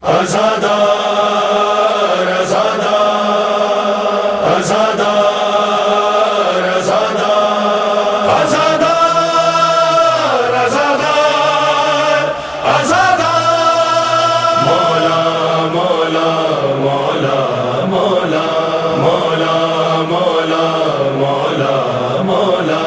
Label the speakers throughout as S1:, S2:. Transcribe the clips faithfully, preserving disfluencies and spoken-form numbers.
S1: آزادار آزادار آزادار آزادار آزادار آزادار آزادار مولا مولا مولا مولا مولا مولا مولا مولا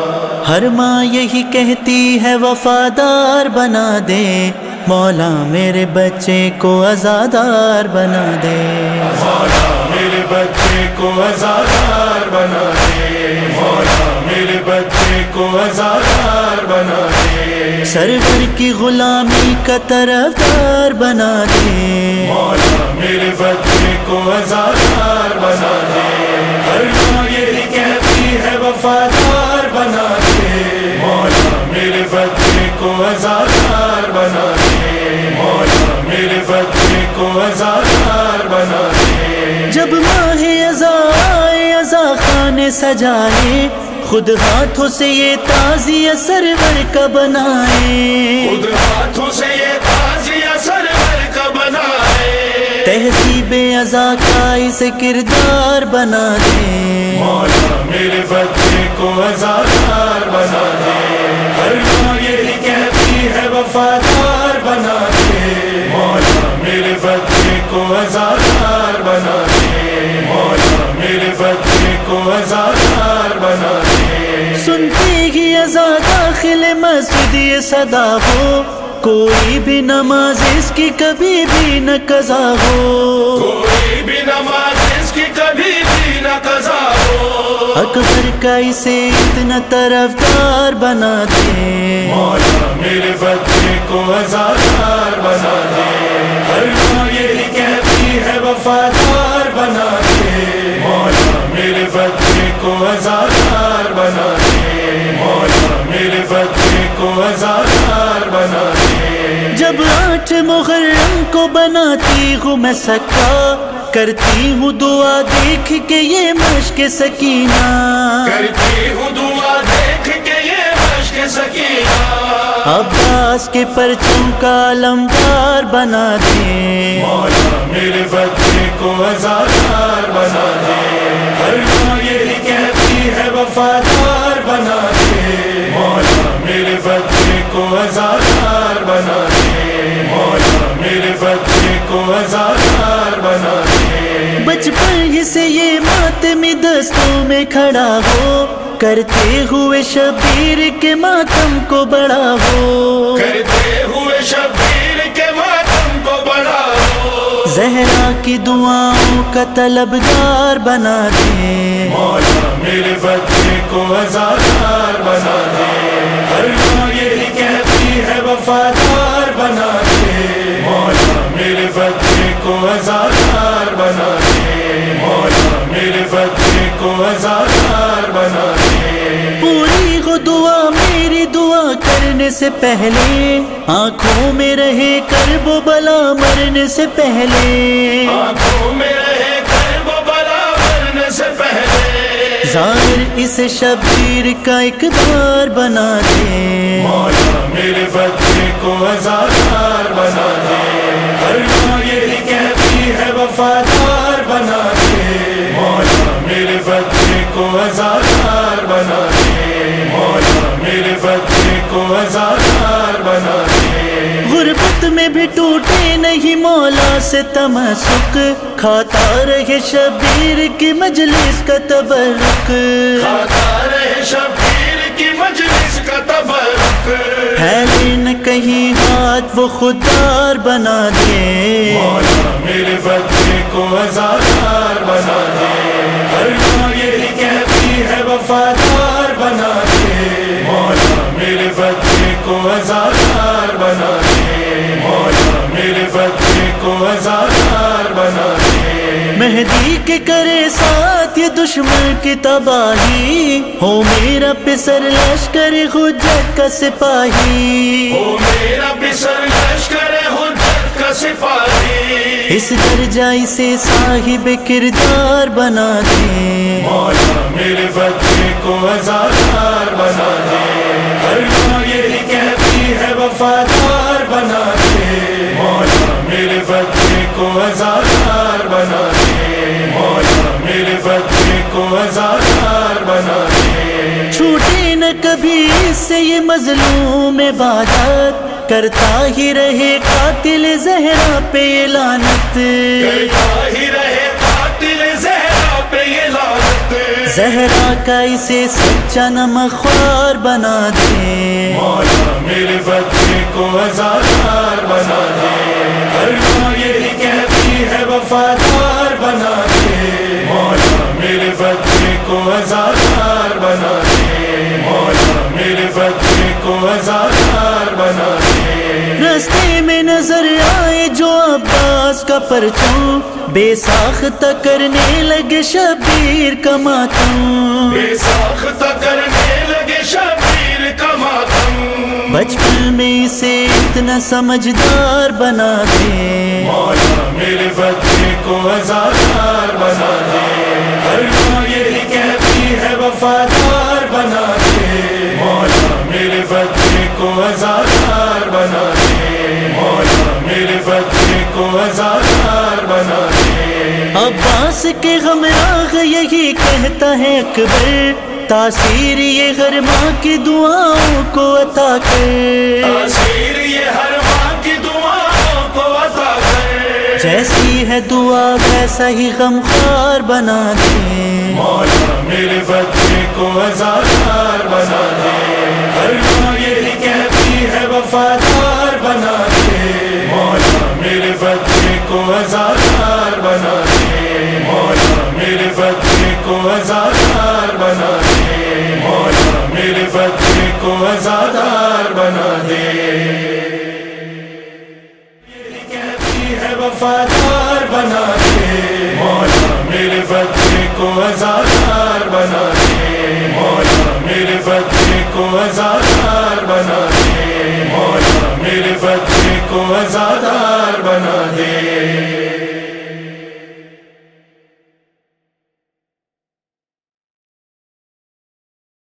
S2: ہر ماں یہی کہتی ہے وفادار بنا دے مولا میرے بچے کو آزادار بنا دے،
S1: مولا میرے بچے کو آزادار بنا دے، مولا میرے بچے کو آزادار بنا دے،
S2: سرور کی غلامی کا طرفدار بنا دے،
S1: مولا میرے بچے کو آزادار بنا دے، ہر ماں یہی کہتی ہے وفادار بنا دے، مولا میرے بچے کو آزادار بنا دے، مولا میرے بچے کو آزادار بنا دے،
S2: جب ماہ ازاں آئے ازاں خانے سجائے خود ہاتھوں سے یہ تعزیہ سرور کا بنائے،
S1: خود ہاتھوں سے یہ تعزیہ سرور کا بنائے،
S2: تہذیب ازاں کا اسے کردار بنا دے،
S1: مولا میرے بچے کو آزادار بنا دے، ہر ماں یہی کہتی ہے وفادار بنا دے، مولا میرے بچے کو آزادار بنا دے، مولا میرے بچے کو آزادار بنا دے،
S2: سنتے ہی ازاں داخل مسجد یہ صدا ہو، کوئی بھی نماز اس کی کبھی بھی نہ قضا ہو،
S1: کوئی بھی نماز اس کی کبھی بھی نہ قضا ہو،
S2: اکبر کا اسے اتنا طرفدار بنا دے،
S1: مولا میرے بچے کو آزادار بنا دے، ہر ماں یہی کہتی ہے وفادار بنا دے، مولا میرے بچے کو آزادار بنا دے، مولا میرے بچے کو آزادار بنا دے،
S2: جب آٹھ محرم کو بناتی ہوں میں سکا کرتی ہوں دعا دیکھ کے یہ مشق سکینہ،
S1: کرتی ہوں دعا دیکھ کے یہ مشق سکینہ،
S2: عباس کے پرچم کا علمدار بنا دے،
S1: مولا میرے بچے کو آزادار بنا دے، ہر ماں یہی کہتی ہے وفادار بنا دے، مولا میرے بچے کو آزادار بنا دے، مولا میرے بچے کو آزادار بنا دے،
S2: بچپن ہی سے یہ ماتمی دستوں میں کھڑا ہو کرتے ہوئے شبیر کے ماتم کو بڑا ہو،
S1: کرتے ہوئے شبیر کے ماتم کو بڑا ہو،
S2: زہرا کی دعاؤں کا طلبگار بنا دے،
S1: مولا میرے بچے کو آزادار بنا دے، ہر ماں یہی کہتی ہے وفادار بنا دے، مولا میرے بچے کو آزادار بنا دے، مولا میرے بچے کو آزادار بنا دے،
S2: پوری ہو دعا میری دعا کرنے سے پہلے آنکھوں میں رہے کرب و بلا مرنے سے پہلے،
S1: آنکھوں میں رہے کرب و بلا مرنے سے پہلے،
S2: ظاہر اس شبیر کا اقدار بنا دے،
S1: مولا میرے بچے کو آزادار بنا دے، ہر ماں یہی کہتی ہے وفادار بنا دے، مولا میرے بچے کو آزادار بنا دے، مولا میرے بچے کو آزادار بنا دے،
S2: غربت میں بھی ٹوٹے نہیں مولا سے تمسک کھاتا رہے شبیر کی مجلس کا تبرک،
S1: کھاتا رہے شبیر کی مجلس کا تبرک،
S2: ہے نہ کہیں ہاتھ وہ خوددار بنا دے،
S1: مولا میرے بچے کو آزادار بنا دے، ہر ماں یہی کہتی ہے وفادار بنا دے، مولا میرے بچے کو آزادار بنا دے، مولا میرے بچے کو آزادار بنا دے،
S2: مہدی کے کرے ساتھ یہ دشمن کی تباہی ہو میرا پسر لشکر حجت کا سپاہی،
S1: او میرا پسر لشکر حجت کا سپاہی،
S2: اس درجہ سے صاحب کردار بنا دے،
S1: مولا میرے بچے کو آزادار بنا دے، ہر ماں یہی کہتی ہے وفادار بنا دے، مولا میرے بچے بچے کو آزادار بنا دے،
S2: چھوٹے نہ کبھی اس سے یہ مظلوم عبادت، کرتا ہی رہے قاتل زہرا پہ یہ لعنت،
S1: کرتا ہی رہے قاتل زہرا پہ یہ لعنت،
S2: زہرا کا اسے سچا نمک خوار بنا دے،
S1: مولا میرے بچے کو آزادار بنا دے، ہر ماں یہی کہتی ہے وفادار بنا دے، مولا میرے بچے کو آزادار بنا دے، مولا میرے بچے کو آزادار بنا دے،
S2: راستے میں نظر آئے جو عباس کا پرچم، بے ساختہ کرنے لگے شبیر کا ماتم،
S1: بے ساختہ کرنے لگے شبیر کا ماتم،
S2: بچپن میں اسے اتنا سمجھدار بنا دے،
S1: مولا میرے بچے کو آزادار بنا دے، ہر ماں یہی کہتی ہے وفادار بنا دے، مولا میرے بچے کو آزادار بنا دے، مولا میرے بچے کو آزادار بنا دے،
S2: عباس کے غمراغ یہی کہتا ہے اکبر، تاثیر یہ ہر ماں کی دعاؤں کو عطا کر،
S1: تاثیر یہ ہر ماں کی دعاؤں کو عطا کر،
S2: جیسی ہے دعا ویسا ہی غمخوار بنا دے،
S1: مولا میرے بچے کو آزادار بنا دے، ہر ماں یہی کہتی ہے وفادار بنا دے، مولا میرے بچے کو آزادار بنا دے، مولا میرے بچے کو آزادار بنا دے، مولا میرے بچے کو آزادار بنا دے، یہی کہتی ہے وفادار بنا دے، مولا میرے بچے کو آزادار بنا دے، مولا میرے بچے کو آزادار بنا دے، مولا میرے بچے کو آزادار بنا دے۔